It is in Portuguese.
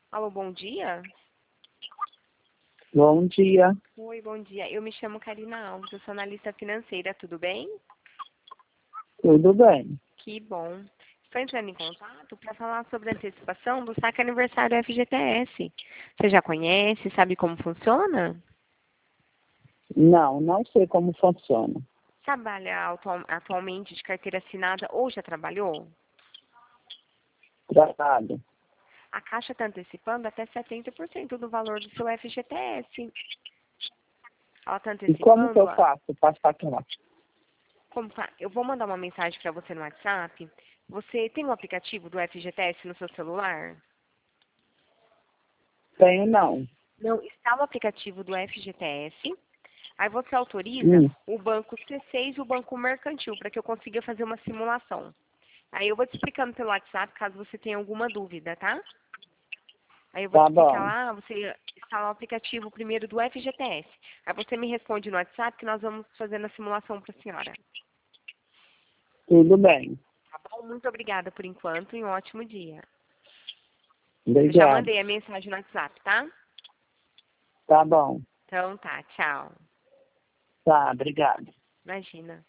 Alô, bom dia? Bom dia, Oi, bom dia. Eu me chamo Karina Alves, eu sou analista financeira, tudo bem? tudo bem? Que bom. Estou entrando em contato para falar sobre a antecipação do saque aniversário FGTS. Você já conhece, sabe como funciona? Não sei como funciona. Trabalha atualmente de carteira assinada ou já trabalhou? Trabalho. A Caixa está antecipando até 70% do valor do seu FGTS. Ela está E como que antecipando. eu faço para sacar? Eu vou mandar uma mensagem para você no WhatsApp. Você tem um aplicativo do FGTS no seu celular? Tenho não. Não, está o aplicativo do FGTS. Aí você autoriza Hum, o banco C6 e o banco mercantil para que eu consiga fazer uma simulação. Aí eu vou te explicando pelo WhatsApp caso você tenha alguma dúvida, tá? Aí eu vou te tá explicar bom. lá, você instala o aplicativo primeiro do FGTS. Aí você me responde no WhatsApp que nós vamos fazendo a simulação para a senhora. Tudo bem. Tá bom? Muito obrigada por enquanto e um ótimo dia. Eu já Obrigado. mandei a mensagem no WhatsApp, tá? Tá bom. Então tá, tchau. Tá, obrigado. Imagina.